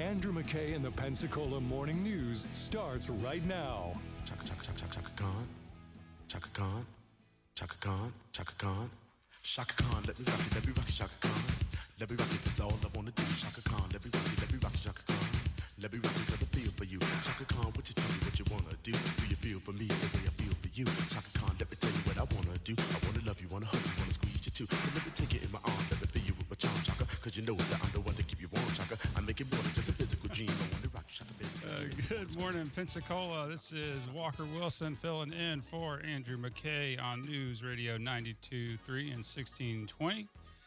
Andrew McKay and the Pensacola Morning News starts right now. Chaka Chaka Chaka Chaka Khan, Chaka Khan, Chaka Khan, Chaka Khan, Chaka Khan. Let me rock it, Chaka Khan. Let me rock it, that's all I wanna do. Chaka Khan, let me rock it, Chaka Khan. Let me rock it, cause I feel for you. Chaka Khan, what you tell me what you wanna do? Do you feel for me the way I feel for you? Chaka Khan, let me tell you what I wanna do. I wanna love you, wanna hug you, wanna squeeze you too. And let me take you in my arms, let me feel you with my charm, Chaka. Cause you know that I'm the one to keep you warm, Chaka. I make it more than just a physical dream. I wanna rock you, Chaka, baby. Good morning, Pensacola. This is Walker Wilson filling in for Andrew McKay on News Radio 92.3 and 1620.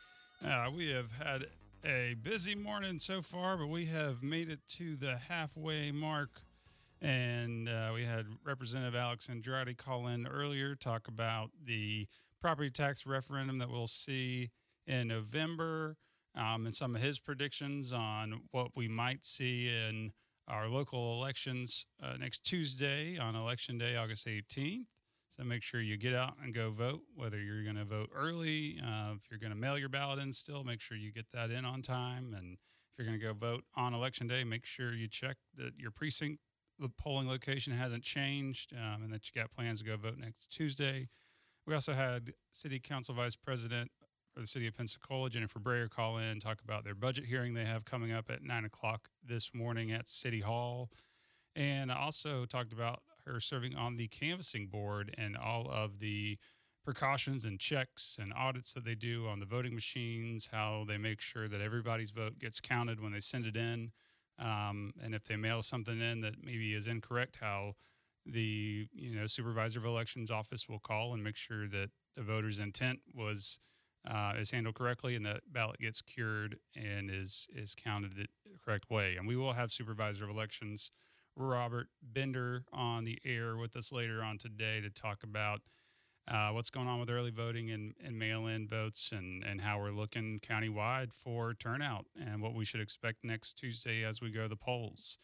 We have had a busy morning so far, but we have made it to the halfway mark. And we had Representative Alex Andrade call in earlier, talk about the property tax referendum that we'll see in November, and some of his predictions on what we might see in our local elections next Tuesday on Election Day, August 18th. So make sure you get out and go vote, whether you're going to vote early, if you're going to mail your ballot in still, make sure you get that in on time. And if you're going to go vote on Election Day, make sure you check that your precinct, the polling location hasn't changed, and that you got plans to go vote next Tuesday. We also had City Council Vice President for the City of Pensacola, Jennifer Breyer, call in, talk about their budget hearing they have coming up at 9 o'clock this morning at City Hall. And also talked about her serving on the canvassing board and all of the precautions and checks and audits that they do on the voting machines, how they make sure that everybody's vote gets counted when they send it in. And if they mail something in that maybe is incorrect, how the supervisor of elections office will call and make sure that the voter's intent is handled correctly and that ballot gets cured and is counted the correct way. And we will have supervisor of elections Robert Bender on the air with us later on today to talk about what's going on with early voting and mail-in votes and how we're looking countywide for turnout and what we should expect next Tuesday as we go to the polls.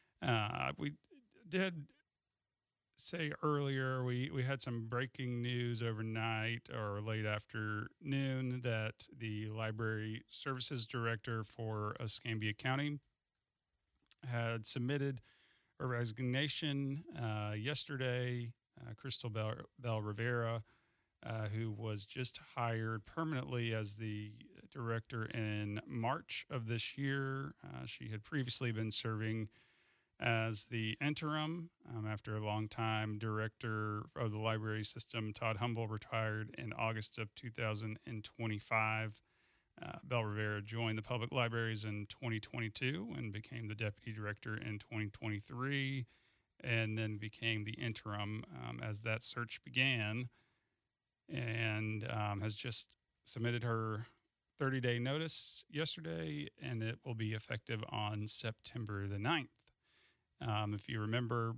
We did say earlier we had some breaking news overnight or late afternoon that the library services director for Escambia County had submitted a resignation yesterday. Crystal Bell Rivera, who was just hired permanently as the director in March of this year. She had previously been serving as the interim after a long-time director of the library system. Todd Humble retired in August of 2025. Bell Rivera joined the public libraries in 2022 and became the deputy director in 2023, and then became the interim as that search began, and has just submitted her 30-day notice yesterday, and it will be effective on September the 9th. If you remember,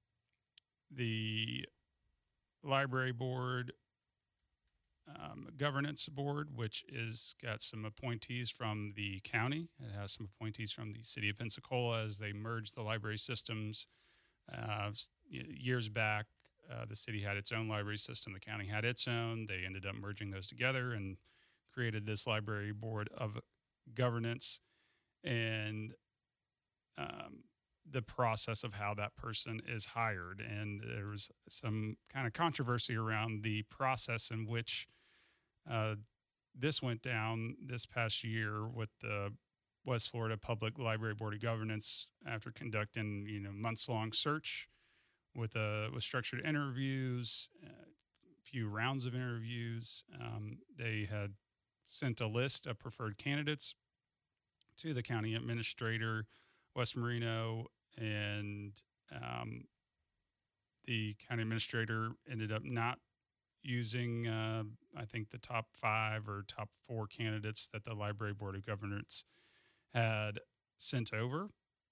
the library board governance board, which is got some appointees from the county. It has some appointees from the city of Pensacola as they merged the library systems. Years back, the city had its own library system. The county had its own. They ended up merging those together and created this library board of governance. And the process of how that person is hired. And there was some kind of controversy around the process in which this went down this past year with the West Florida Public Library Board of Governance after conducting, months-long search with structured interviews, a few rounds of interviews. They had sent a list of preferred candidates to the county administrator, West Marino, and the county administrator ended up not using, I think, the top 5 or top 4 candidates that the Library Board of Governors had sent over.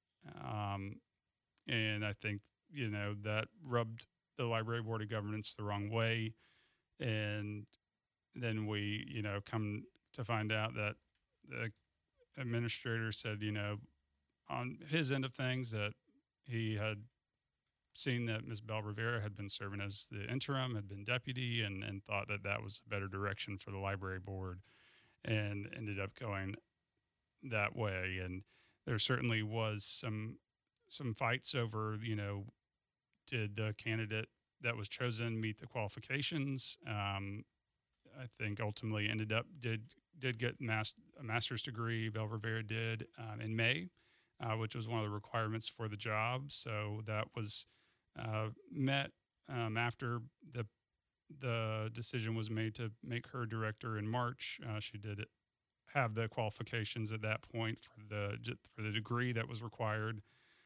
And I think, that rubbed the Library Board of Governors the wrong way. And then we, come to find out that the administrator said, on his end of things, that he had seen that Ms. Bell Rivera had been serving as the interim, had been deputy, and thought that that was a better direction for the library board, and ended up going that way. And there certainly was some fights over, did the candidate that was chosen meet the qualifications. I think ultimately ended up did get a master's degree. Bel Rivera did in May, which was one of the requirements for the job. So that was met after the decision was made to make her director in March. She did have the qualifications at that point for the degree that was required,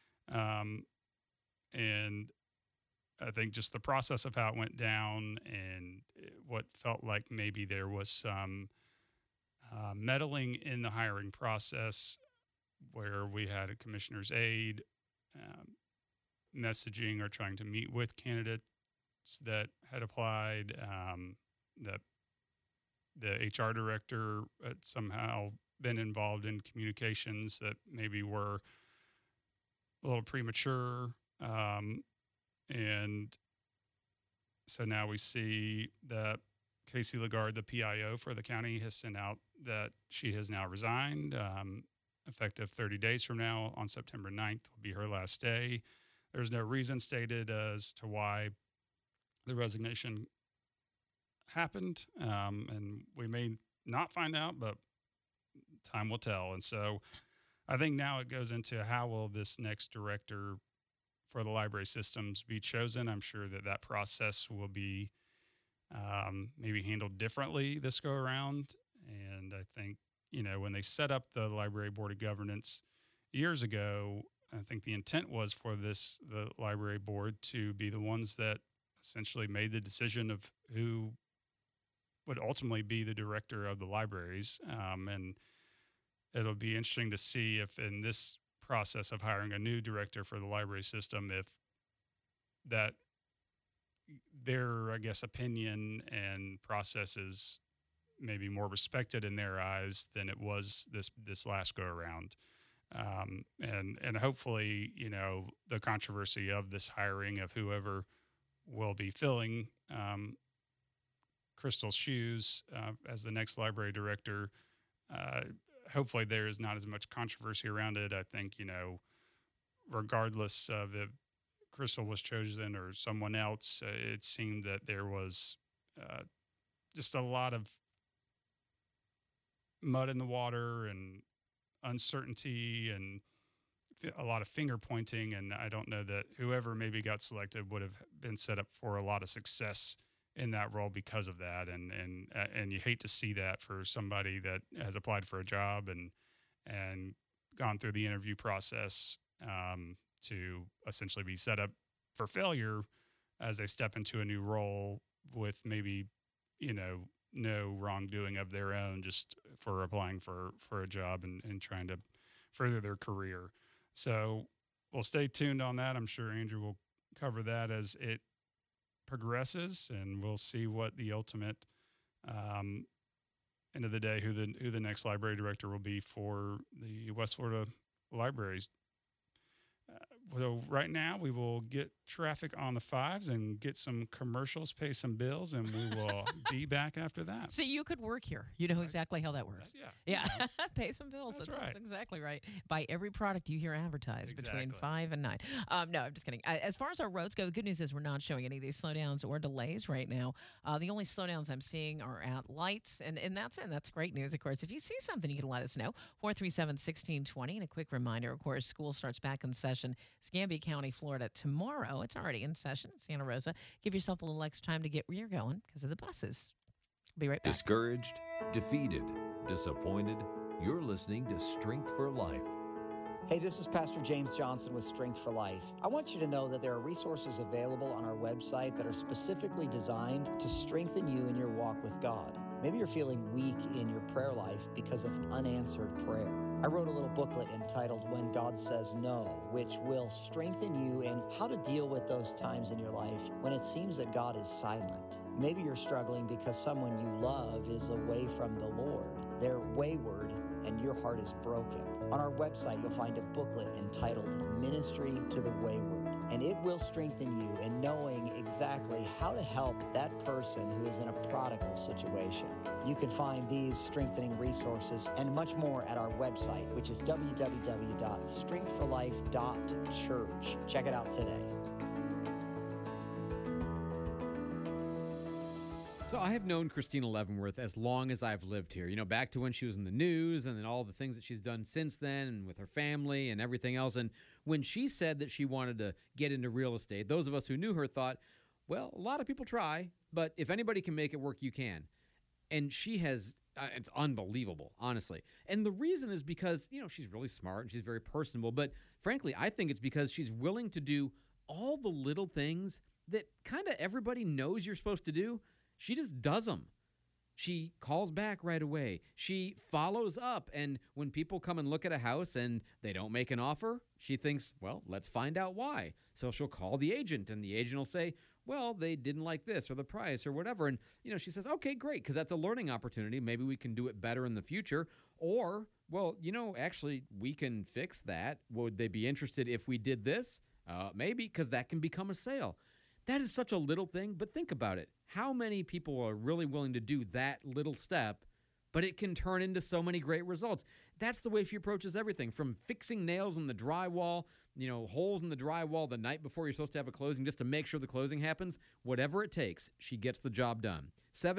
and I think just the process of how it went down and what felt like maybe there was some meddling in the hiring process, where we had a commissioner's aide messaging or trying to meet with candidates that had applied. That the HR director had somehow been involved in communications that maybe were a little premature. And so now we see that Casey Lagarde, the PIO for the county, has sent out that she has now resigned. Effective 30 days from now, on September 9th, will be her last day. There's no reason stated as to why the resignation happened, and we may not find out, but time will tell. And so I think now it goes into how will this next director for the library systems be chosen. I'm sure that process will be maybe handled differently this go around. And I think, when they set up the Library Board of Governance years ago, I think the intent was for the library board to be the ones that essentially made the decision of who would ultimately be the director of the libraries. And it'll be interesting to see if in this process of hiring a new director for the library system, if that their, I guess, opinion and process is maybe more respected in their eyes than it was this last go around. And hopefully, the controversy of this hiring of whoever will be filling Crystal's shoes as the next library director, hopefully there is not as much controversy around it. I think, regardless of if Crystal was chosen or someone else, it seemed that there was just a lot of mud in the water and uncertainty and a lot of finger pointing. And I don't know that whoever maybe got selected would have been set up for a lot of success in that role because of that. And you hate to see that for somebody that has applied for a job and gone through the interview process to essentially be set up for failure as they step into a new role with maybe, no wrongdoing of their own, just for applying for a job and trying to further their career. So we'll stay tuned on that. I'm sure Andrew will cover that as it progresses, and we'll see what the ultimate end of the day, who the next library director will be for the West Florida libraries. So right now we will get traffic on the fives and get some commercials, pay some bills, and we will be back after that. So you could work here. You know exactly how that works. Yeah. Pay some bills. That's right. Exactly right. Buy every product you hear advertised between 5 and 9. No, I'm just kidding. As far as our roads go, the good news is we're not showing any of these slowdowns or delays right now. The only slowdowns I'm seeing are at lights, and that's great news, of course. If you see something, you can let us know. 437-1620. And a quick reminder, of course, school starts back in session, Escambia County, Florida, tomorrow. It's already in session in Santa Rosa. Give yourself a little extra time to get where you're going because of the buses. Be right back. Discouraged, defeated, disappointed. You're listening to Strength for Life. Hey, this is Pastor James Johnson with Strength for Life. I want you to know that there are resources available on our website that are specifically designed to strengthen you in your walk with God. Maybe you're feeling weak in your prayer life because of unanswered prayer. I wrote a little booklet entitled When God Says No, which will strengthen you in how to deal with those times in your life when it seems that God is silent. Maybe you're struggling because someone you love is away from the Lord. They're wayward and your heart is broken. On our website, you'll find a booklet entitled Ministry to the Wayward, and it will strengthen you in knowing exactly how to help that person who is in a prodigal situation. You can find these strengthening resources and much more at our website, which is www.strengthforlife.church. Check it out today. So I have known Christina Leavenworth as long as I've lived here. You know, back to when she was in the news and then all the things that she's done since then and with her family and everything else. And when she said that she wanted to get into real estate, those of us who knew her thought, well, a lot of people try, but if anybody can make it work, you can. And she has, it's unbelievable, honestly. And the reason is because, you know, she's really smart and she's very personable. But frankly, I think it's because she's willing to do all the little things that kind of everybody knows you're supposed to do. She just does them. She calls back right away. She follows up. And when people come and look at a house and they don't make an offer, she thinks, well, let's find out why. So she'll call the agent and the agent will say, well, they didn't like this or the price or whatever. And, you know, she says, okay, great, because that's a learning opportunity. Maybe we can do it better in the future. Or, well, you know, actually, we can fix that. Would they be interested if we did this? Maybe, because that can become a sale. That is such a little thing, but think about it. How many people are really willing to do that little step, but it can turn into so many great results? That's the way she approaches everything, from fixing nails in the drywall, you know, holes in the drywall the night before you're supposed to have a closing just to make sure the closing happens. Whatever it takes, she gets the job done.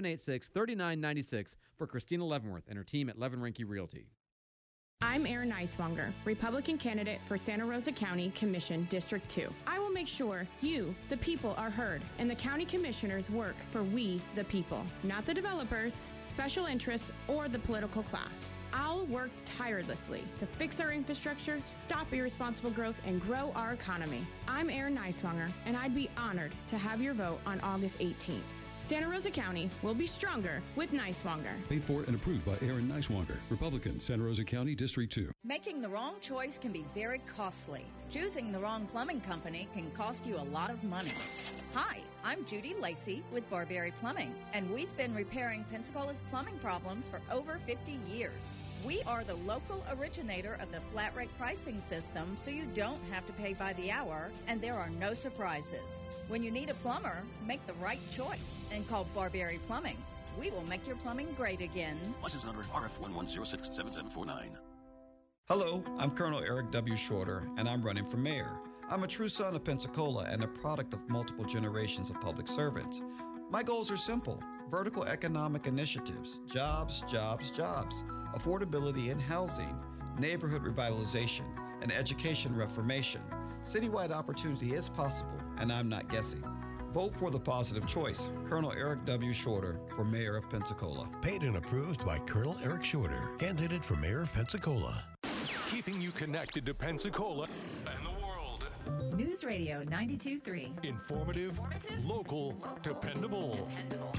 786-3996 for Christina Leavenworth and her team at Levin Rinke Realty. I'm Erin Neiswanger, Republican candidate for Santa Rosa County Commission District 2. I will make sure you, the people, are heard, and the county commissioners work for we, the people, not the developers, special interests, or the political class. I'll work tirelessly to fix our infrastructure, stop irresponsible growth, and grow our economy. I'm Erin Neiswanger, and I'd be honored to have your vote on August 18th. Santa Rosa County will be stronger with Neiswanger. Paid for and approved by Erin Neiswanger, Republican, Santa Rosa County, District 2. Making the wrong choice can be very costly. Choosing the wrong plumbing company can cost you a lot of money. Hi, I'm Judy Lacey with Barberry Plumbing, and we've been repairing Pensacola's plumbing problems for over 50 years. We are the local originator of the flat rate pricing system, so you don't have to pay by the hour, and there are no surprises. When you need a plumber, make the right choice and call Barberry Plumbing. We will make your plumbing great again. License number RF11067749. Hello, I'm Colonel Eric W. Shorter, and I'm running for mayor. I'm a true son of Pensacola and a product of multiple generations of public servants. My goals are simple: vertical economic initiatives, jobs, jobs, jobs, affordability in housing, neighborhood revitalization, and education reformation. Citywide opportunity is possible, and I'm not guessing. Vote for the positive choice. Colonel Eric W. Shorter for mayor of Pensacola. Paid and approved by Colonel Eric Shorter, candidate for mayor of Pensacola. Keeping you connected to Pensacola and the world. News Radio 92.3. Informative, local, dependable.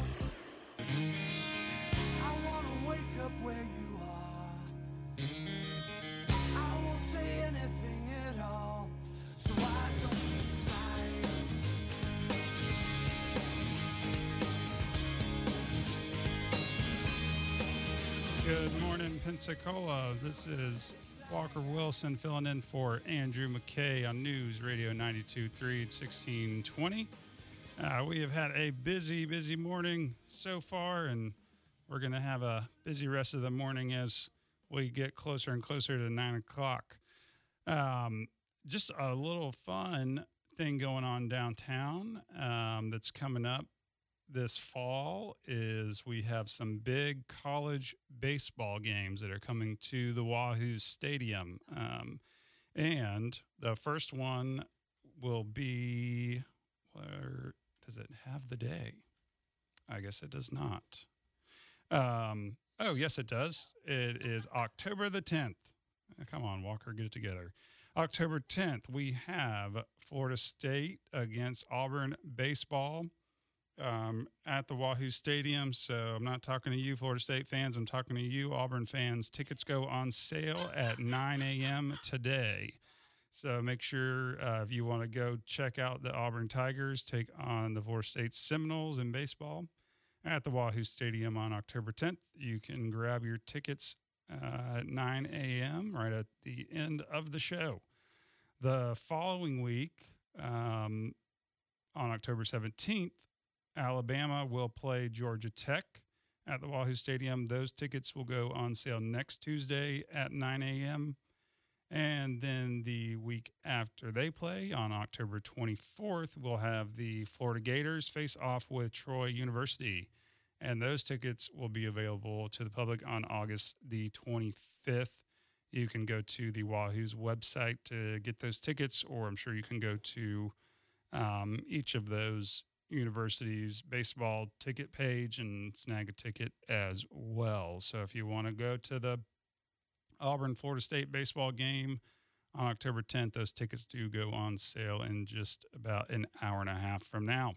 I want to wake up where you are. I won't say anything at all. So why don't you slide? Good morning, Pensacola. This is Walker Wilson filling in for Andrew McKay on News Radio 92.3 at 1620. We have had a busy morning so far, and we're going to have a busy rest of the morning as we get closer and closer to 9 o'clock. Just a little fun thing going on downtown that's coming up this fall is we have some big college baseball games that are coming to the Wahoo Stadium. And the first one will be, where does it have the day? I guess it does not. Oh, yes, it does. It is October the 10th. Come on, Walker, get it together. October 10th, we have Florida State against Auburn baseball at the Wahoo Stadium. So I'm not talking to you, Florida State fans. I'm talking to you, Auburn fans. Tickets go on sale at 9 a.m. today. So make sure if you want to go check out the Auburn Tigers take on the Florida State Seminoles in baseball at the Wahoo Stadium on October 10th. You can grab your tickets at 9 a.m., right at the end of the show. The following week, on October 17th, Alabama will play Georgia Tech at the Wahoo Stadium. Those tickets will go on sale next Tuesday at 9 a.m. And then the week after they play, on October 24th, we'll have the Florida Gators face off with Troy University. And those tickets will be available to the public on August the 25th. You can go to the Wahoo's website to get those tickets, or I'm sure you can go to each of those universities' baseball ticket page and snag a ticket as well. So if you want to go to the Auburn-Florida State baseball game on October 10th, those tickets do go on sale in just about an hour and a half from now.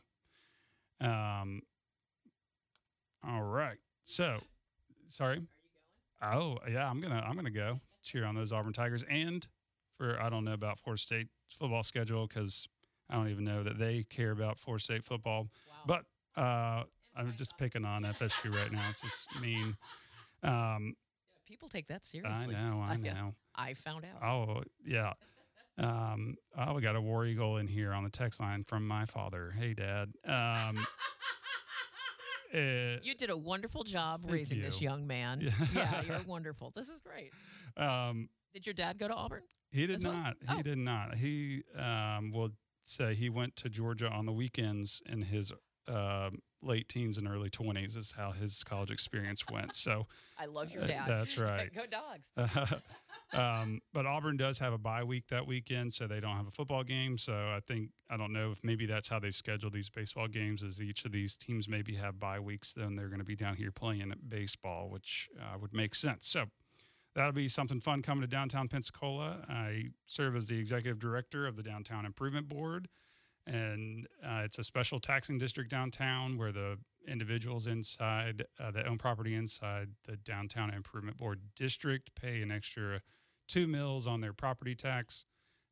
All right. So, sorry. Are you going? Oh, yeah, I'm gonna go cheer on those Auburn Tigers. And I don't know about Florida State's football schedule, because I don't even know that they care about Florida State football. Wow. But I'm just picking on FSU right now. It's just mean. People take that seriously. I know. I found out. Oh, yeah. We got a War Eagle in here on the text line from my father. Hey, Dad. You did a wonderful job raising this young man. Yeah, you're wonderful. This is great. Did your dad go to Auburn? He did not. Oh. He did not. He will say he went to Georgia on the weekends in his late teens and early 20s is how his college experience went. So I love your dad. That's right. Go Dogs. But Auburn does have a bye week that weekend, so they don't have a football game. So I don't know if maybe that's how they schedule these baseball games, is each of these teams maybe have bye weeks, then they're going to be down here playing baseball, which would make sense. So that'll be something fun coming to downtown Pensacola. I serve as the executive director of the Downtown Improvement Board, and it's a special taxing district downtown where the individuals inside that own property inside the Downtown Improvement Board district pay an extra 2 mills on their property tax.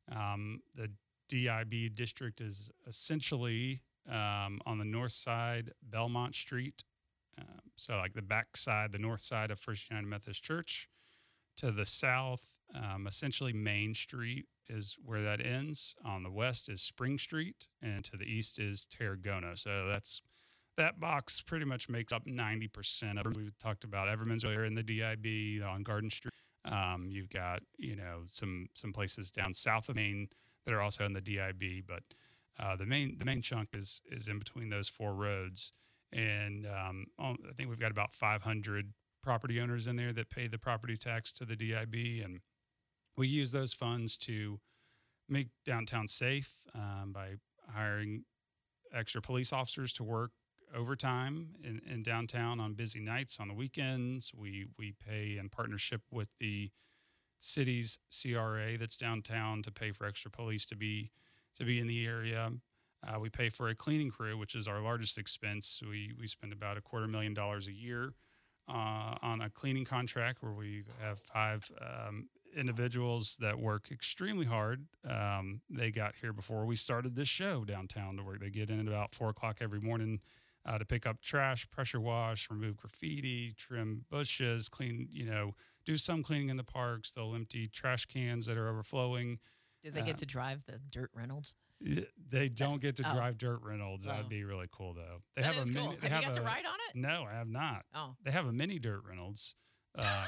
The DIB district is essentially on the north side, Belmont Street. So like the back side, the north side of First United Methodist Church. To the south, essentially Main Street is where that ends. On the west is Spring Street, and to the east is Tarragona. So that box pretty much makes up 90% of it. We talked about Everman's earlier in the DIB on Garden Street. You've got, some places down south of Maine that are also in the DIB, but the main chunk is in between those 4 roads. And I think we've got about 500 property owners in there that pay the property tax to the DIB, and we use those funds to make downtown safe by hiring extra police officers to work overtime in downtown on busy nights, on the weekends. We pay in partnership with the city's CRA that's downtown to pay for extra police to be in the area. We pay for a cleaning crew, which is our largest expense. We spend about $250,000 a year on a cleaning contract where we have 5 individuals that work extremely hard. They got here before we started this show downtown to work. They get in at about 4 o'clock every morning to pick up trash, pressure wash, remove graffiti, trim bushes, clean, do some cleaning in the parks. They'll empty trash cans that are overflowing. Do they get to drive the dirt Reynolds? They don't get to drive dirt Reynolds. That'd be really cool, though. They that have is a mini, cool. Have you got to ride on it? No, I have not. Oh. They have a mini dirt Reynolds. I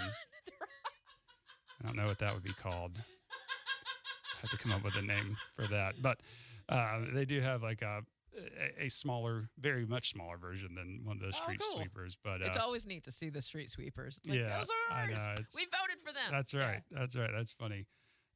don't know what that would be called. I have to come up with a name for that. But they do have like a smaller, very much smaller version than one of those street sweepers. But it's always neat to see the street sweepers. It's like, yeah, those are ours. I know, we voted for them. That's right. Yeah. That's right. That's funny.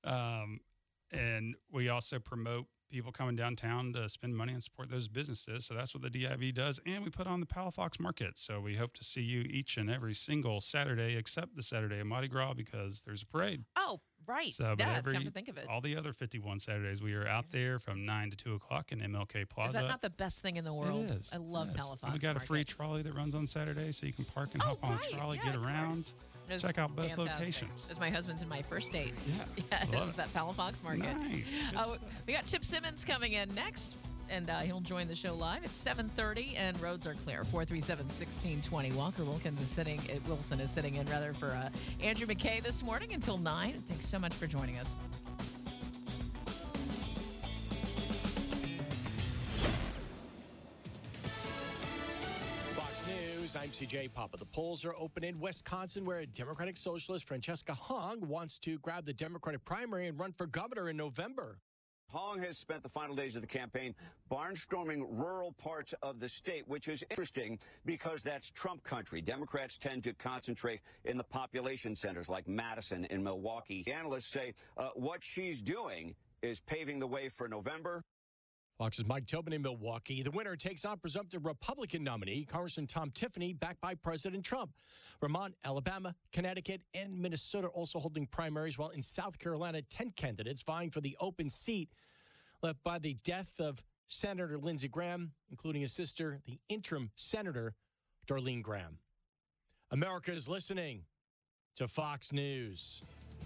And we also promote people coming downtown to spend money and support those businesses. So that's what the DIV does. And we put on the Palafox Market. So we hope to see you each and every single Saturday, except the Saturday of Mardi Gras, because there's a parade. Oh, right. So, come to think of it. All the other 51 Saturdays, we are out there from 9 to 2 o'clock in MLK Plaza. Is that not the best thing in the world? It is. I love Palafox And we got Market. a free trolley that runs on Saturday, so you can park and hop on a trolley, get around. Check out both locations. It was my husband's and my first date. Yeah, it was that Palafox Market. Nice. We got Chip Simmons coming in next. and he'll join the show live at 7:30, and roads are clear. 437-1620. Walker Wilson is sitting in for Andrew McKay this morning until 9. Thanks so much for joining us. I'm CJ Papa. The polls are open in Wisconsin, where Democratic Socialist Francesca Hong wants to grab the Democratic primary and run for governor in November. Hong has spent the final days of the campaign barnstorming rural parts of the state, which is interesting because that's Trump country. Democrats tend to concentrate in the population centers like Madison and Milwaukee. Analysts say what she's doing is paving the way for November. Fox's Mike Tobin in Milwaukee. The winner takes on presumptive Republican nominee Congressman Tom Tiffany, backed by President Trump. Vermont, Alabama, Connecticut, and Minnesota also holding primaries, while in South Carolina, 10 candidates vying for the open seat left by the death of Senator Lindsey Graham, including his sister, the interim Senator Darlene Graham. America is listening to Fox News.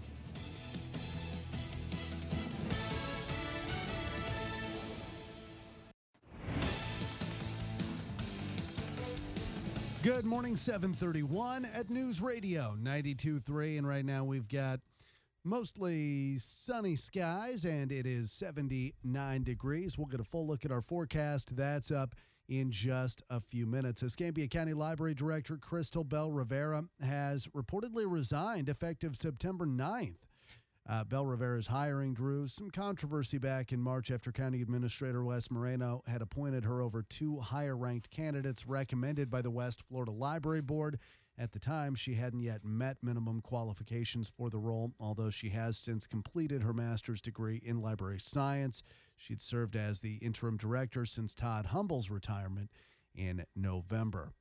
Good morning, 7:31 at News Radio 92.3, and right now we've got mostly sunny skies, and it is 79 degrees. We'll get a full look at our forecast. That's up in just a few minutes. Escambia County Library Director Crystal Bell Rivera has reportedly resigned effective September 9th. Bell Rivera's hiring drew some controversy back in March after County Administrator Wes Moreno had appointed her over two higher-ranked candidates recommended by the West Florida Library Board. At the time, she hadn't yet met minimum qualifications for the role, although she has since completed her master's degree in library science. She'd served as the interim director since Todd Humble's retirement in November.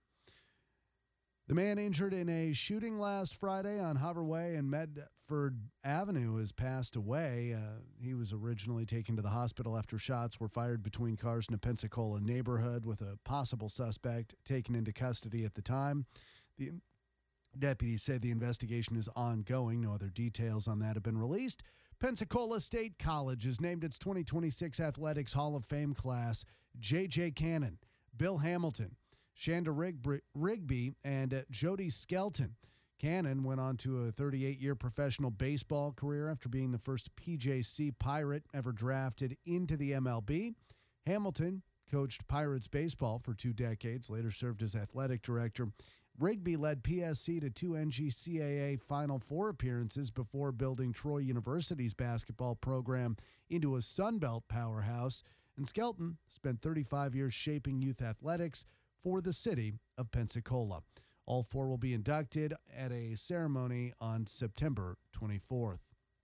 The man injured in a shooting last Friday on Haverway and Medford Avenue has passed away. He was originally taken to the hospital after shots were fired between cars in a Pensacola neighborhood, with a possible suspect taken into custody at the time. The deputies say the investigation is ongoing. No other details on that have been released. Pensacola State College has named its 2026 Athletics Hall of Fame class J.J. Cannon, Bill Hamilton, Shanda Rigby, and Jody Skelton. Cannon went on to a 38-year professional baseball career after being the first PJC Pirate ever drafted into the MLB. Hamilton coached Pirates baseball for 2 decades, later served as athletic director. Rigby led PSC to 2 NGCAA Final Four appearances before building Troy University's basketball program into a Sun Belt powerhouse. And Skelton spent 35 years shaping youth athletics for the city of Pensacola. All 4 will be inducted at a ceremony on September 24th.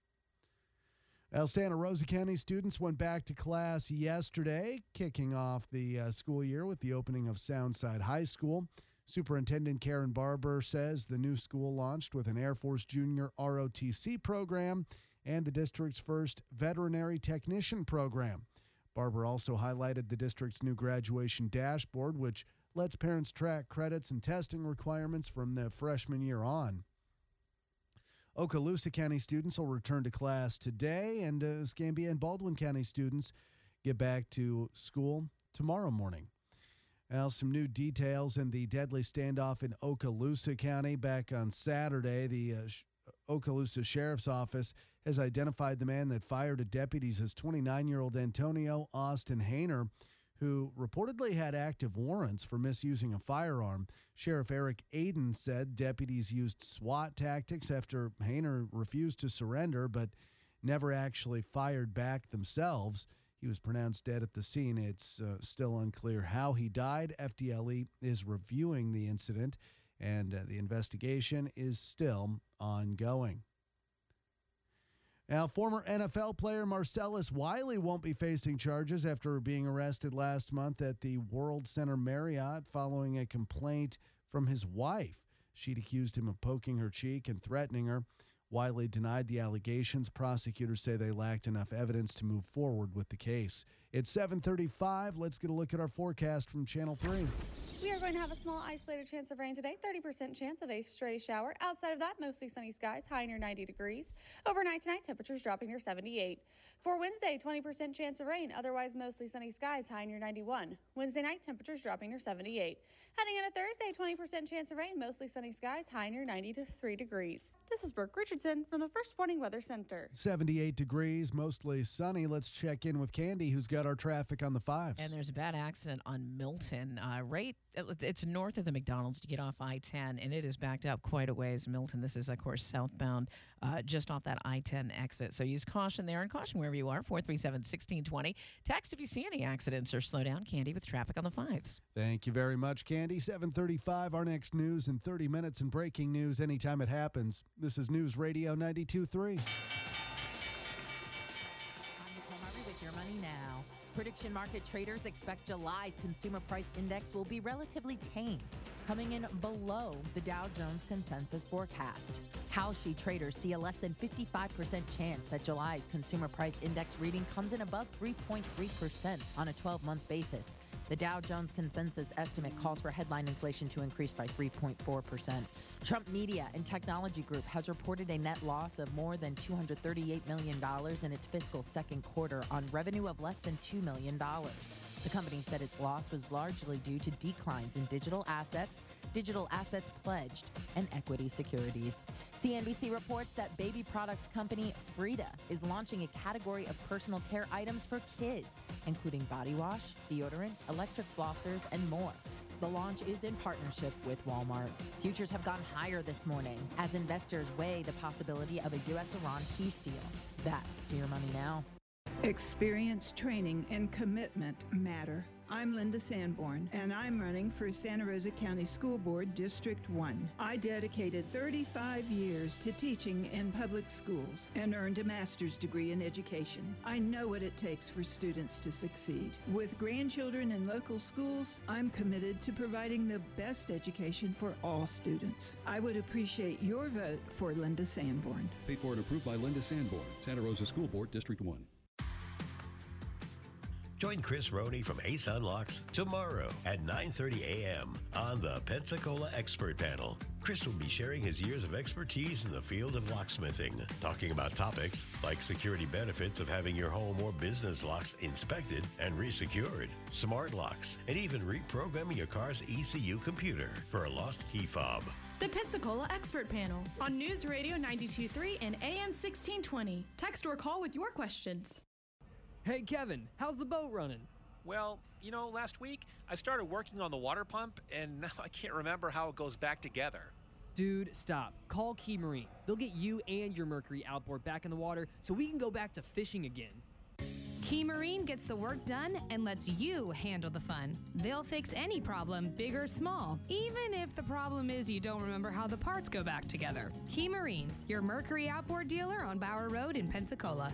Santa Rosa County students went back to class yesterday, kicking off the school year with the opening of Soundside High School. Superintendent Karen Barber says the new school launched with an Air Force Junior ROTC program and the district's first veterinary technician program. Barber also highlighted the district's new graduation dashboard, which lets parents track credits and testing requirements from the freshman year on. Okaloosa County students will return to class today, and Escambia and Baldwin County students get back to school tomorrow morning. Now, some new details in the deadly standoff in Okaloosa County. Back on Saturday, the Okaloosa Sheriff's Office has identified the man that fired at deputies as 29-year-old Antonio Austin Hayner, who reportedly had active warrants for misusing a firearm. Sheriff Eric Aiden said deputies used SWAT tactics after Hayner refused to surrender, but never actually fired back themselves. He was pronounced dead at the scene. It's still unclear how he died. FDLE is reviewing the incident, and the investigation is still ongoing. Now, former NFL player Marcellus Wiley won't be facing charges after being arrested last month at the World Center Marriott following a complaint from his wife. She'd accused him of poking her cheek and threatening her. Wiley denied the allegations. Prosecutors say they lacked enough evidence to move forward with the case. It's 7:35. Let's get a look at our forecast from Channel 3. We are going to have a small isolated chance of rain today, 30% chance of a stray shower. Outside of that, mostly sunny skies, high near 90 degrees. Overnight tonight, temperatures dropping near 78. For Wednesday, 20% chance of rain, otherwise mostly sunny skies, high near 91. Wednesday night, temperatures dropping near 78. Heading into Thursday, 20% chance of rain, mostly sunny skies, high near 93 degrees. This is Brooke Richardson from the First Warning Weather Center. 78 degrees, mostly sunny. Let's check in with Candy, who's got our traffic on the 5s. And there's a bad accident on Milton. It's north of the McDonald's to get off I-10, and it is backed up quite a ways. Milton, this is, of course, southbound, just off that I-10 exit. So use caution there and caution wherever you are. 437-1620. Text if you see any accidents or slow down. Candy with traffic on the 5s. Thank you very much, Candy. 7:35. Our next news in 30 minutes and breaking news anytime it happens. This is News Radio 92.3. With your money now. Prediction market traders expect July's consumer price index will be relatively tame, coming in below the Dow Jones consensus forecast. Kalshi traders see a less than 55% chance that July's consumer price index reading comes in above 3.3% on a 12-month basis. The Dow Jones consensus estimate calls for headline inflation to increase by 3.4%. Trump Media and Technology Group has reported a net loss of more than $238 million in its fiscal second quarter on revenue of less than $2 million. The company said its loss was largely due to declines in digital assets pledged, and equity securities. CNBC reports that baby products company Frida is launching a category of personal care items for kids, including body wash, deodorant, electric flossers, and more. The launch is in partnership with Walmart. Futures have gone higher this morning as investors weigh the possibility of a U.S.-Iran peace deal. That's your money now. Experience, training, and commitment matter. I'm Linda Sanborn, and I'm running for Santa Rosa County School Board District 1. I dedicated 35 years to teaching in public schools and earned a master's degree in education. I know what it takes for students to succeed. With grandchildren in local schools, I'm committed to providing the best education for all students. I would appreciate your vote for Linda Sanborn. Paid for and approved by Linda Sanborn, Santa Rosa School Board, District 1. Join Chris Roney from Ace Unlocks tomorrow at 9:30 a.m. on the Pensacola Expert Panel. Chris will be sharing his years of expertise in the field of locksmithing, talking about topics like security benefits of having your home or business locks inspected and resecured, smart locks, and even reprogramming your car's ECU computer for a lost key fob. The Pensacola Expert Panel on News Radio 92.3 and AM 1620. Text or call with your questions. Hey, Kevin, how's the boat running? Well, last week I started working on the water pump, and now I can't remember how it goes back together. Dude, stop. Call Key Marine. They'll get you and your Mercury outboard back in the water so we can go back to fishing again. Key Marine gets the work done and lets you handle the fun. They'll fix any problem, big or small, even if the problem is you don't remember how the parts go back together. Key Marine, your Mercury outboard dealer on Bower Road in Pensacola.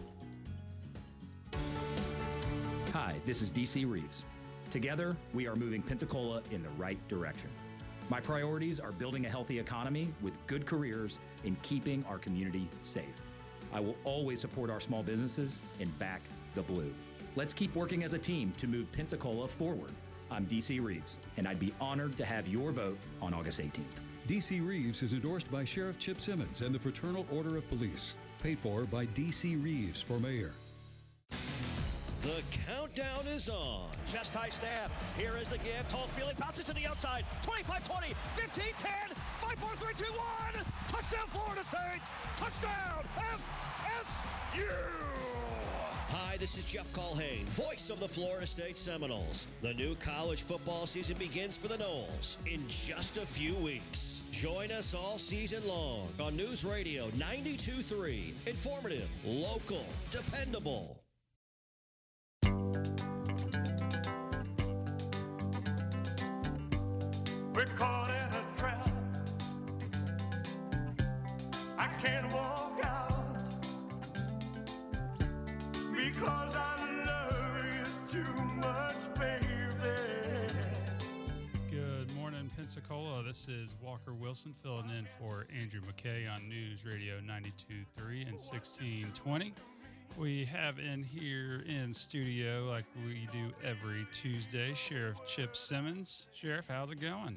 Hi, this is DC Reeves. Together, we are moving Pensacola in the right direction. My priorities are building a healthy economy with good careers and keeping our community safe. I will always support our small businesses and back the blue. Let's keep working as a team to move Pensacola forward. I'm DC Reeves, and I'd be honored to have your vote on August 18th. DC Reeves is endorsed by Sheriff Chip Simmons and the Fraternal Order of Police. Paid for by DC Reeves for mayor. The countdown is on. Chest high stab. Here is the give. Tall Feely bounces to the outside. 25-20, 15-10, 5-4-3-2-1. Touchdown Florida State. Touchdown FSU. Hi, this is Jeff Colhane, voice of the Florida State Seminoles. The new college football season begins for the Noles in just a few weeks. Join us all season long on News Radio 92.3. Informative, local, dependable. We're caught in a trap. I can't walk out because I love you too much, baby. Good morning, Pensacola. This is Walker Wilson filling in for Andrew McKay on News Radio 92.3 and 1620. We have in here in studio, like we do every Tuesday, Sheriff Chip Simmons. Sheriff, how's it going?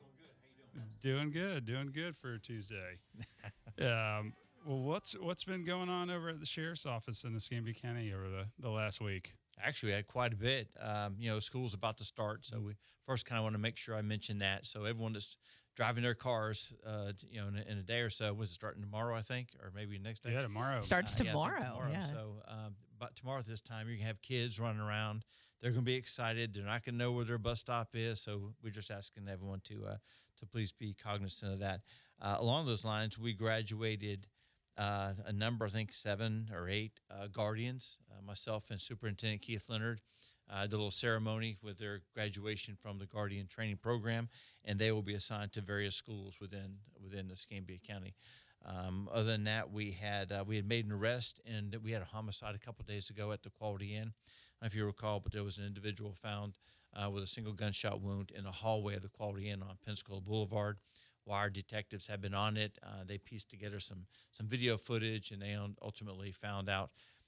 Doing good for Tuesday. Well, what's been going on over at the sheriff's office in Escambia County over the last week? Actually, we had quite a bit. School's about to start, so we first kind of want to make sure I mention that. So everyone that's driving their cars, in a day or so, was it starting tomorrow, I think, or maybe next day? Yeah, tomorrow. Starts tomorrow. Tomorrow. So, but tomorrow at this time, you're going to have kids running around. They're going to be excited. They're not going to know where their bus stop is, so we're just asking everyone to please be cognizant of that. Along those lines, we graduated a number, I think 7 or 8 guardians, myself and Superintendent Keith Leonard, did a little ceremony with their graduation from the Guardian Training Program, and they will be assigned to various schools within Escambia County. Other than that, we had made an arrest, and we had a homicide a couple of days ago at the Quality Inn. I don't know if you recall, but there was an individual found with a single gunshot wound in a hallway of the Quality Inn on Pensacola Boulevard. Wire detectives have been on it. They pieced together some video footage, and they ultimately found out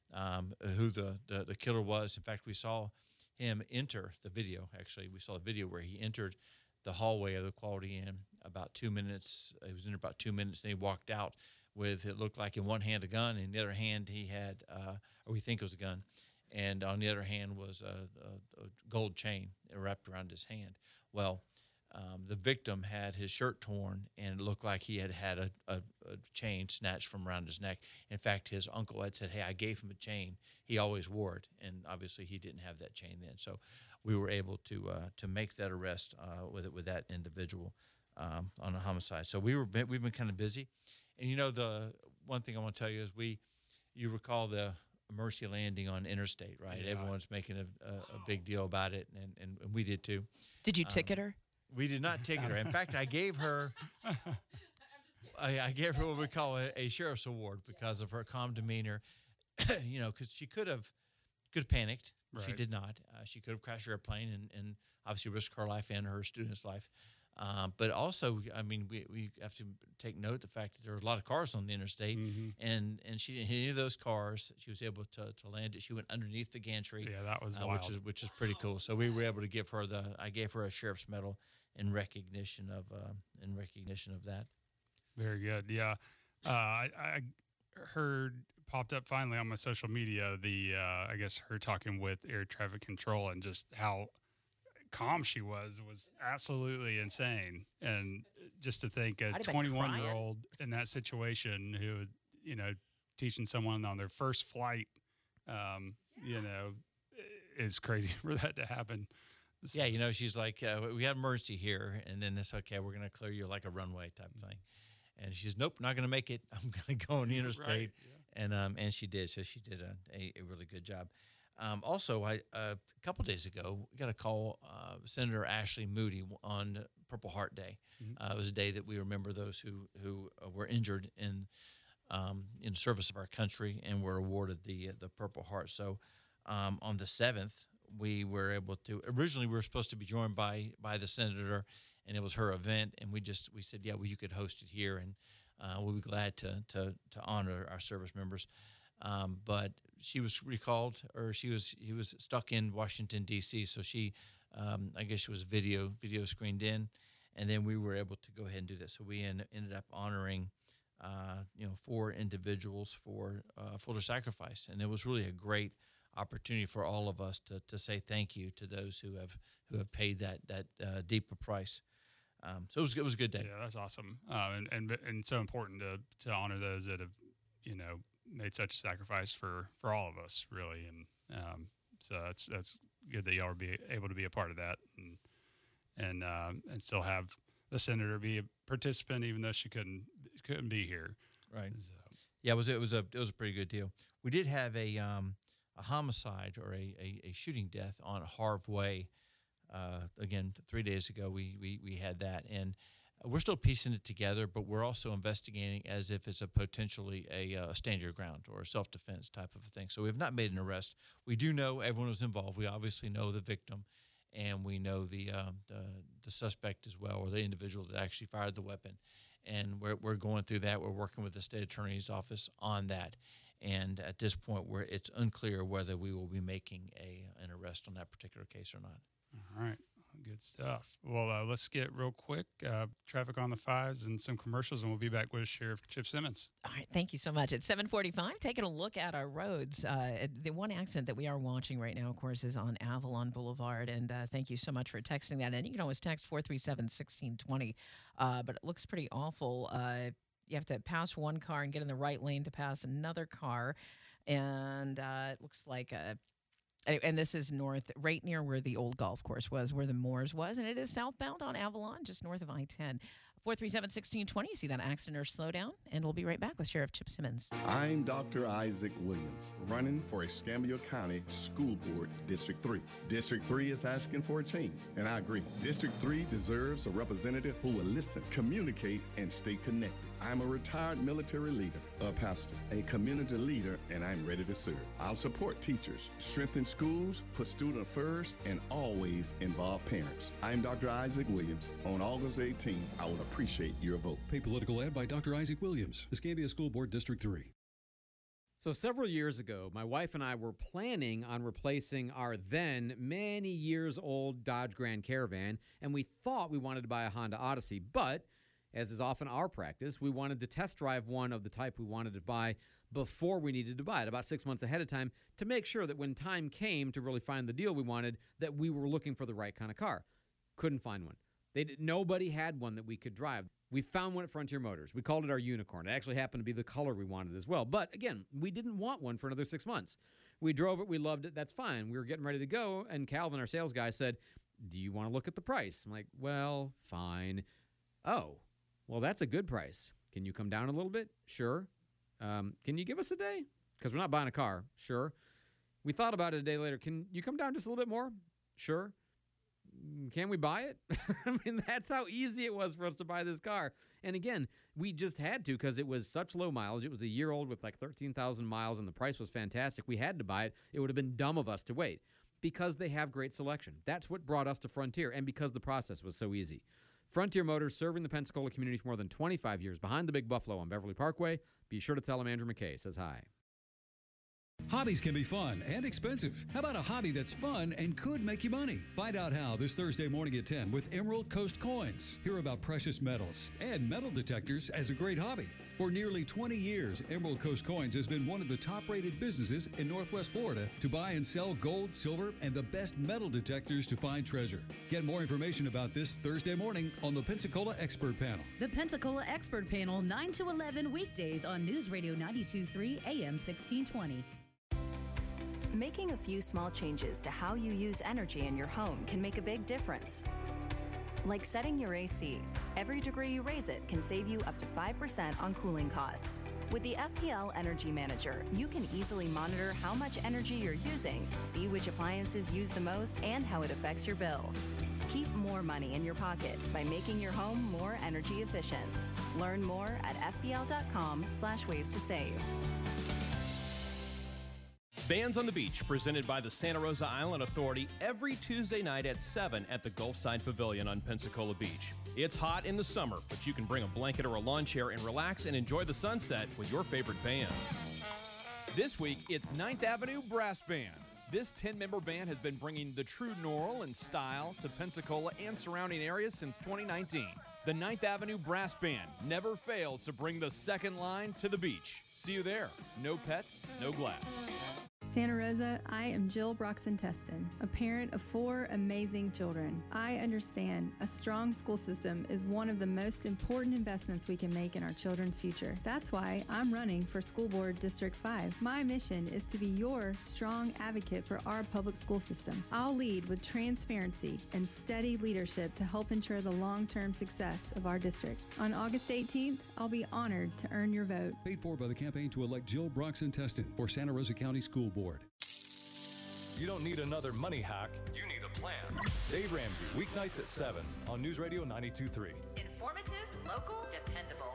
who the killer was. In fact, we saw him enter the video. Actually, we saw a video where he entered the hallway of the Quality Inn about 2 minutes. He was in there about 2 minutes, and he walked out with, it looked like in one hand a gun, and in the other hand he had, or we think it was a gun, and on the other hand was a gold chain wrapped around his hand. Well, the victim had his shirt torn, and it looked like he had a chain snatched from around his neck. In fact, his uncle had said, "Hey, I gave him a chain. He always wore it," and obviously he didn't have that chain then. So we were able to make that arrest with that individual on a homicide. So we've been kind of busy, and the one thing I want to tell you is you recall the Mercy landing on Interstate, right? Yeah. Everyone's making a big deal about it, and we did too. Did you ticket her? We did not ticket her. In fact, I gave her what we call a sheriff's award because of her calm demeanor. Because she could have panicked. Right. She did not. She could have crashed her airplane and obviously risked her life and her student's life. But also, I mean, we have to take note of the fact that there were a lot of cars on the interstate, and she didn't hit any of those cars. She was able to land it. She went underneath the gantry. Yeah, that was wild. Which is pretty cool. So we were able to give her I gave her a sheriff's medal in recognition of that. Very good. Yeah, I heard popped up finally on my social media I guess her talking with air traffic control and just how calm she was absolutely insane. And just to think a 21-year-old in that situation who, teaching someone on their first flight, is crazy for that to happen. So. Yeah, she's like, we have Mercy here, and then it's okay, we're going to clear you like a runway type thing. And she's, nope, not going to make it. I'm going to go on the interstate. Right, yeah. And she did. So she did a really good job. Also, a couple of days ago, we got a call, Senator Ashley Moody on Purple Heart Day. It was a day that we remember those who were injured in service of our country and were awarded the Purple Heart. So on the 7th, we were able to. Originally, we were supposed to be joined by the senator, and it was her event. And we said, yeah, well, you could host it here, and we'll be glad to honor our service members. But she was recalled, or he was stuck in Washington, D.C., so she, I guess she was video screened in, and then we were able to go ahead and do that. So we ended up honoring, 4 individuals for their sacrifice, and it was really a great opportunity for all of us to say thank you to those who have paid that deeper price. So it was a good day. Yeah, that's awesome, and so important to honor those that have, made such a sacrifice for all of us, really, and so that's good that y'all be able to be a part of that, and still have the senator be a participant, even though she couldn't be here. Right. So. Yeah, it was a pretty good deal. We did have a homicide or a shooting death on Harv Way. Again, 3 days ago, we had that, and we're still piecing it together, but we're also investigating as if it's a potentially a stand your ground or a self-defense type of a thing. So we have not made an arrest. We do know everyone was involved. We obviously know the victim, and we know the suspect as well, or the individual that actually fired the weapon. And we're going through that. We're working with the state attorney's office on that. And at this point, it's unclear whether we will be making an arrest on that particular case or not. All right. Good stuff. Well, let's get real quick traffic on the 5s and some commercials, and we'll be back with Sheriff Chip Simmons. All right, thank you so much. At 7:45, taking a look at our roads. The one accident that we are watching right now, of course, is on Avalon Boulevard, and thank you so much for texting that in. You can always text 437-1620, but it looks pretty awful. You have to pass one car and get in the right lane to pass another car, and it looks like and this is north, right near where the old golf course was, where the Moors was. And it is southbound on Avalon, just north of I-10. 437-1620, you see that accident or slowdown. And we'll be right back with Sheriff Chip Simmons. I'm Dr. Isaac Williams, running for Escambia County School Board District 3. District 3 is asking for a change, and I agree. District 3 deserves a representative who will listen, communicate, and stay connected. I'm a retired military leader, a pastor, a community leader, and I'm ready to serve. I'll support teachers, strengthen schools, put students first, and always involve parents. I'm Dr. Isaac Williams. On August 18th, I will appreciate your vote. Paid political ad by Dr. Isaac Williams, Escambia School Board District 3. So several years ago, my wife and I were planning on replacing our then many years old Dodge Grand Caravan, and we thought we wanted to buy a Honda Odyssey, but as is often our practice, we wanted to test drive one of the type we wanted to buy before we needed to buy it, about 6 months ahead of time, to make sure that when time came to really find the deal we wanted, that we were looking for the right kind of car. Couldn't find one. Nobody had one that we could drive. We found one at Frontier Motors. We called it our Unicorn. It actually happened to be the color we wanted as well. But again, we didn't want one for another 6 months. We drove it. We loved it. That's fine. We were getting ready to go, and Calvin, our sales guy, said, "Do you want to look at the price?" I'm like, "Well, fine." "Oh, well, that's a good price. Can you come down a little bit?" "Sure." "Can you give us a day? Because we're not buying a car." "Sure." We thought about it a day later. "Can you come down just a little bit more?" "Sure." "Can we buy it?" I mean, that's how easy it was for us to buy this car. And again, we just had to because it was such low mileage. It was a year old with like 13,000 miles, and the price was fantastic. We had to buy it. It would have been dumb of us to wait because they have great selection. That's what brought us to Frontier, and because the process was so easy. Frontier Motors, serving the Pensacola community for more than 25 years, behind the Big Buffalo on Beverly Parkway. Be sure to tell them Andrew McKay says hi. Hobbies can be fun and expensive. How about a hobby that's fun and could make you money? Find out how this Thursday morning at 10 with Emerald Coast Coins. Hear about precious metals and metal detectors as a great hobby. For nearly 20 years, Emerald Coast Coins has been one of the top-rated businesses in Northwest Florida to buy and sell gold, silver, and the best metal detectors to find treasure. Get more information about this Thursday morning on the Pensacola Expert Panel. The Pensacola Expert Panel, 9 to 11 weekdays on News Radio 92.3 AM 1620. Making a few small changes to how you use energy in your home can make a big difference. Like setting your AC. Every degree you raise it can save you up to 5% on cooling costs. With the FPL Energy Manager, you can easily monitor how much energy you're using, see which appliances use the most, and how it affects your bill. Keep more money in your pocket by making your home more energy efficient. Learn more at fpl.com/ways to save. Bands on the Beach, presented by the Santa Rosa Island Authority every Tuesday night at 7 at the Gulfside Pavilion on Pensacola Beach. It's hot in the summer, but you can bring a blanket or a lawn chair and relax and enjoy the sunset with your favorite bands. This week, it's 9th Avenue Brass Band. This 10-member band has been bringing the true Norrell and style to Pensacola and surrounding areas since 2019. The 9th Avenue Brass Band never fails to bring the second line to the beach. See you there. No pets, no glass. Santa Rosa, I am Jill Broxton-Teston, a parent of 4 amazing children. I understand a strong school system is one of the most important investments we can make in our children's future. That's why I'm running for School Board District 5. My mission is to be your strong advocate for our public school system. I'll lead with transparency and steady leadership to help ensure the long-term success of our district. On August 18th, I'll be honored to earn your vote. Paid for by the campaign to elect Jill Broxton-Teston for Santa Rosa County School Board. You don't need another money hack. You need a plan. Dave Ramsey, weeknights at 7 on News Radio 92.3. Informative, local, dependable.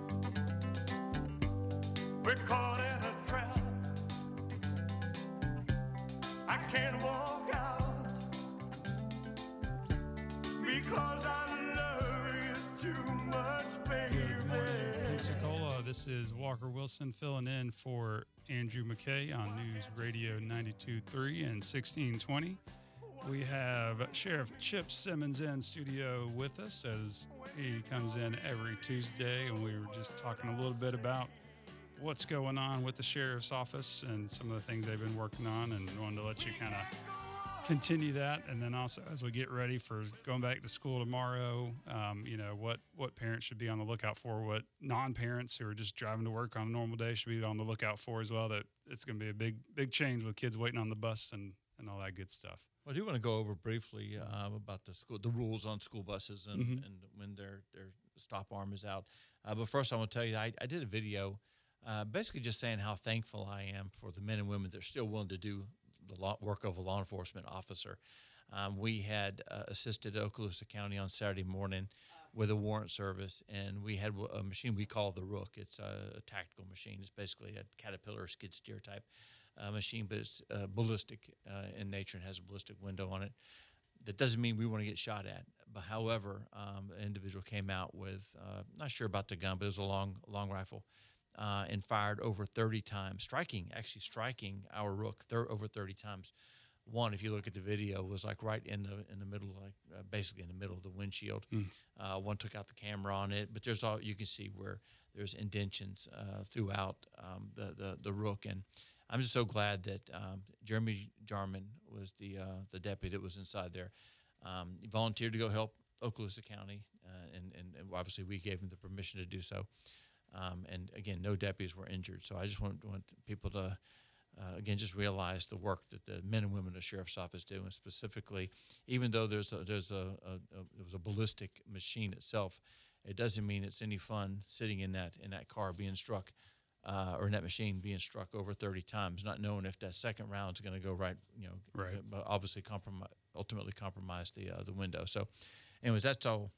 We're caught in a trap. This is Walker Wilson filling in for Andrew McKay on News Radio 92.3 and 1620. We have Sheriff Chip Simmons in studio with us as he comes in every Tuesday, and we were just talking a little bit about what's going on with the sheriff's office and some of the things they've been working on, and wanted to let you kind of continue that. And then also, as we get ready for going back to school tomorrow, what parents should be on the lookout for, what non-parents who are just driving to work on a normal day should be on the lookout for as well, that it's going to be a big change with kids waiting on the bus and all that good stuff. Well, I do want to go over briefly about the rules on school buses and when their stop arm is out. But first, I want to tell you, I did a video basically just saying how thankful I am for the men and women that are still willing to do the work of a law enforcement officer. We had assisted Okaloosa County on Saturday morning with a warrant service, and we had a machine we call the Rook. It's a tactical machine. It's basically a Caterpillar skid steer type machine, but it's ballistic in nature and has a ballistic window on it. That doesn't mean we want to get shot at. But however, an individual came out with, not sure about the gun, but it was a long rifle, and fired over 30 times, striking our Rook over 30 times. One, if you look at the video, was like right in the middle, basically in the middle of the windshield. One took out the camera on it, but you can see where there's indentions throughout the Rook. And I'm just so glad that Jeremy Jarman was the deputy that was inside there. He volunteered to go help Okaloosa County, and obviously we gave him the permission to do so. And again, no deputies were injured. So I just want people to, again, just realize the work that the men and women of the Sheriff's Office do, and specifically, even though there was a ballistic machine itself, it doesn't mean it's any fun sitting in that car being struck. Or in that machine being struck over 30 times, not knowing if that second round is going to go right, but obviously ultimately compromise the window. So, anyways, that's all.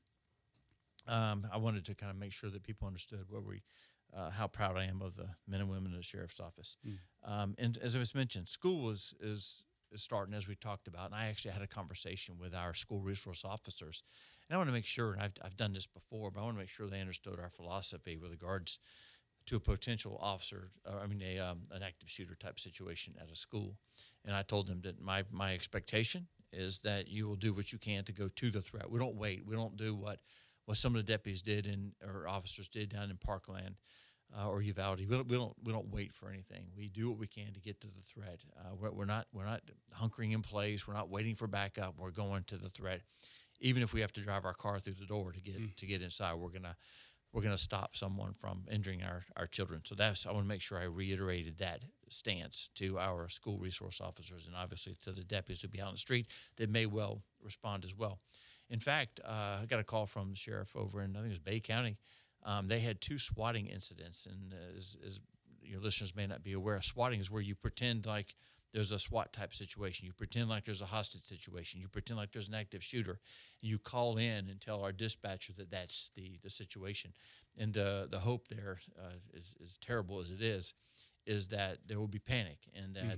I wanted to kind of make sure that people understood how proud I am of the men and women of the Sheriff's Office. And as I was mentioned, school is starting, as we talked about, and I actually had a conversation with our school resource officers. And I want to make sure, and I've done this before, but I want to make sure they understood our philosophy with regards to a potential officer, an active shooter type situation at a school. And I told them that my expectation is that you will do what you can to go to the threat. We don't wait. We don't do what some of the deputies did or officers did down in Parkland or Uvalde. We don't wait for anything. We do what we can to get to the threat. We're not hunkering in place. We're not waiting for backup. We're going to the threat. Even if we have to drive our car through the door to get inside, we're gonna stop someone from injuring our children. So I want to make sure I reiterated that stance to our school resource officers and obviously to the deputies who be out on the street that may well respond as well. In fact, I got a call from the sheriff over in, I think it was Bay County. They had 2 swatting incidents, and as your listeners may not be aware, swatting is where you pretend like there's a SWAT type situation. You pretend like there's a hostage situation. You pretend like there's an active shooter. And you call in and tell our dispatcher that that's the situation. And the hope there is terrible as it is that there will be panic and that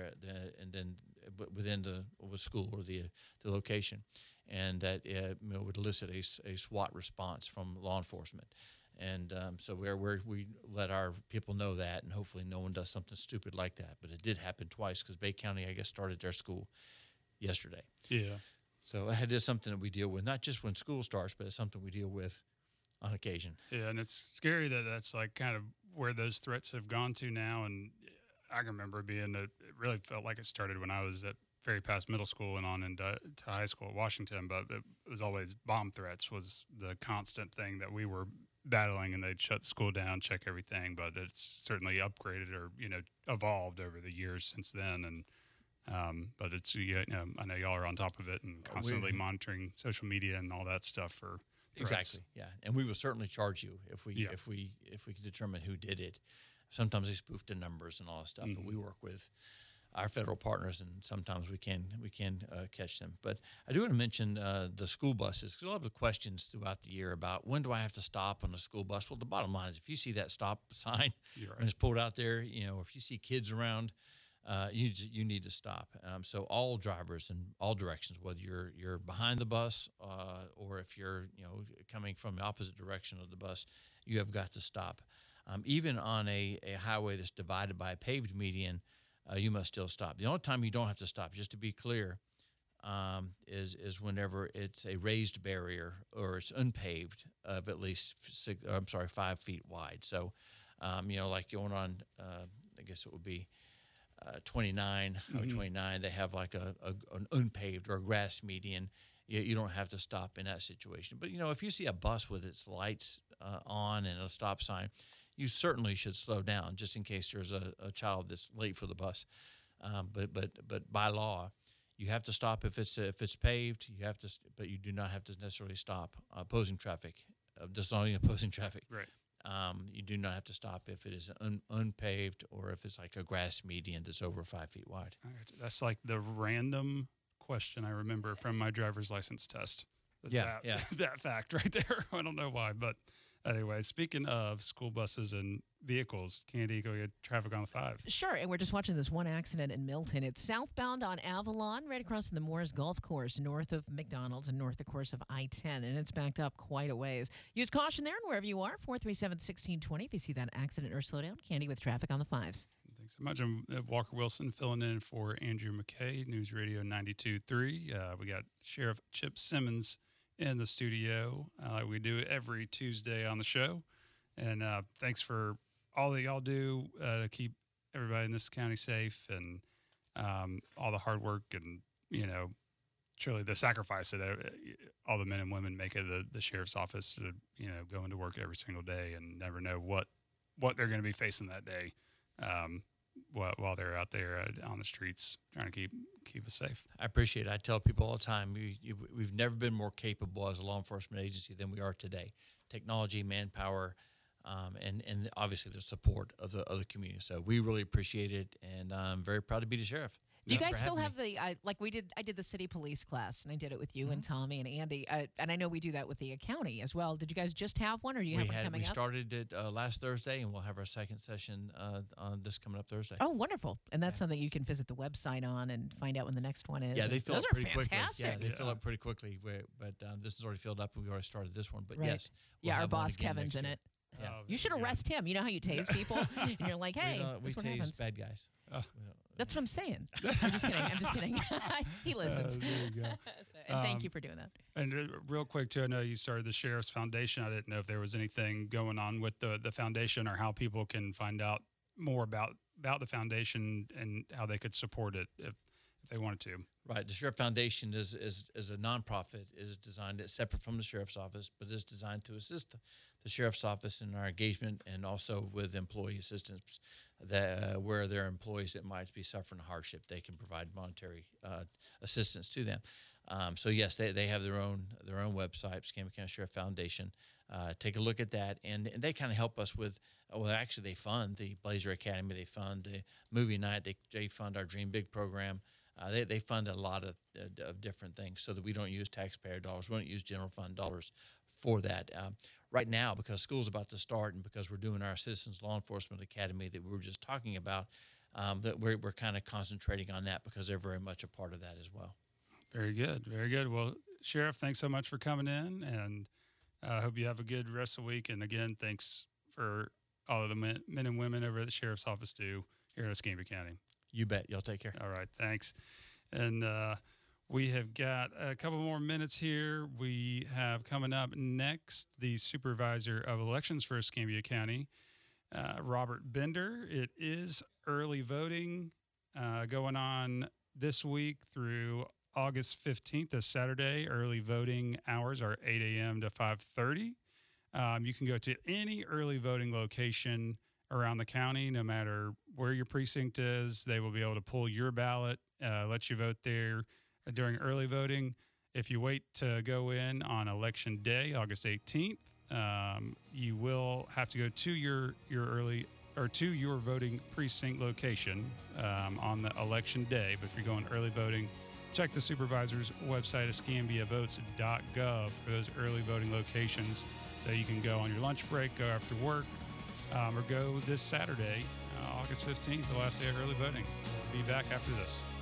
within the school or the location, and that it would elicit a SWAT response from law enforcement. And so we let our people know that, and hopefully no one does something stupid like that. But it did happen twice because Bay County, I guess, started their school yesterday. Yeah. So it is something that we deal with, not just when school starts, but it's something we deal with on occasion. Yeah, and it's scary that that's like kind of where those threats have gone to now. And I can remember it really felt like it started when I was at Ferry Pass Middle School and on into high school at Washington. But it was always bomb threats was the constant thing that we were battling, and they'd shut the school down, check everything. But it's certainly upgraded or evolved over the years since then. And but it's I know y'all are on top of it and constantly monitoring social media and all that stuff for threats. Exactly. Yeah, and we will certainly charge you if we can determine who did it. Sometimes they spoof the numbers and all that stuff, but we work with our federal partners, and sometimes we can catch them. But I do want to mention the school buses, because a lot of the questions throughout the year about when do I have to stop on a school bus. Well, the bottom line is if you see that stop sign and it's pulled out there, if you see kids around, you need to stop. So all drivers in all directions, whether you're behind the bus or if you're coming from the opposite direction of the bus, you have got to stop. Even on a highway that's divided by a paved median, you must still stop. The only time you don't have to stop, just to be clear, is whenever it's a raised barrier or it's unpaved of at least 5 feet wide. So, like going on, I guess it would be 29, Highway 29, they have like an unpaved or a grass median. You don't have to stop in that situation. But, if you see a bus with its lights on and a stop sign, you certainly should slow down just in case there's a child that's late for the bus. But by law, you have to stop if it's paved. You have to, but you do not have to necessarily stop opposing traffic, just only opposing traffic. Right. You do not have to stop if it is unpaved or if it's like a grass median that's over 5 feet wide. That's like the random question I remember from my driver's license test. That fact right there. I don't know why, but anyway, speaking of school buses and vehicles, Candy, go get traffic on the 5. Sure, and we're just watching this one accident in Milton. It's southbound on Avalon, right across from the Moores Golf Course, north of McDonald's and north, of course, of I-10, and it's backed up quite a ways. Use caution there and wherever you are, 437-1620 if you see that accident or slowdown. Candy with traffic on the 5s. Thanks so much. I'm Walker Wilson filling in for Andrew McKay, News Radio 92.3. We got Sheriff Chip Simmons in the studio like we do every Tuesday on the show. And thanks for all that y'all do to keep everybody in this county safe and all the hard work and, truly the sacrifice that all the men and women make at the sheriff's office to, go into work every single day and never know what they're going to be facing that day while they're out there on the streets trying to keep us safe. I appreciate it. I tell people all the time, we've never been more capable as a law enforcement agency than we are today. Technology, manpower, and obviously the support of the community. So we really appreciate it, and I'm very proud to be the sheriff. Do you guys still have I did the city police class, and I did it with you and Tommy and Andy, and I know we do that with the county as well. Did you guys just have one, or do you have one coming up? We started it last Thursday, and we'll have our second session on this coming up Thursday. Oh, wonderful! And that's something you can visit the website on and find out when the next one is. Yeah, they fill Those up are pretty fantastic. quickly. Yeah, they fill up pretty quickly. But this is already filled up, and we already started this one. But right. yes, we'll our boss Kevin's in it. Yeah. You should arrest him. You know how you tase people, and you're like, "Hey, we what tase happens. bad guys." That's what I'm saying. I'm just kidding. He listens. There you go. And thank you for doing that. And real quick, too, I know you started the Sheriff's Foundation. I didn't know if there was anything going on with the foundation or how people can find out more about the foundation and how they could support it if they wanted to. Right. The Sheriff Foundation is a nonprofit. It is designed, it's separate from the Sheriff's Office, but is designed to assist the Sheriff's Office in our engagement and also with employee assistance where there are employees that might be suffering hardship. They can provide monetary assistance to them. So yes, they have their own website, Escambia County Sheriff Foundation. Take a look at that, and they kind of help us with. Well, actually, they fund the Blazer Academy. They fund the movie night. They fund our Dream Big program. They fund a lot of different things so that we don't use taxpayer dollars. We don't use general fund dollars for that. Right now, because school's about to start and because we're doing our Citizens Law Enforcement Academy that we were just talking about, that we're kind of concentrating on that because they're very much a part of that as well. Very good. Very good. Well, Sheriff, thanks so much for coming in, and I hope you have a good rest of the week. And again, thanks for all of the men and women over at the Sheriff's Office do here in Escambia County. You bet. Y'all take care. All right. Thanks. And we have got a couple more minutes here. We have coming up next the Supervisor of Elections for Escambia County, Robert Bender. It is early voting going on this week through August 15th, this Saturday. Early voting hours are 8 a.m. to 5:30. You can go to any early voting location around the county, no matter where your precinct is. They will be able to pull your ballot, let you vote there during early voting. If you wait to go in on Election Day, August 18th, you will have to go to your early or to your voting precinct location on the Election Day. But if you're going early voting, check the supervisor's website, escambiavotes.gov, for those early voting locations. So you can go on your lunch break, go after work, or go this Saturday, August 15th, the last day of early voting. We'll be back after this.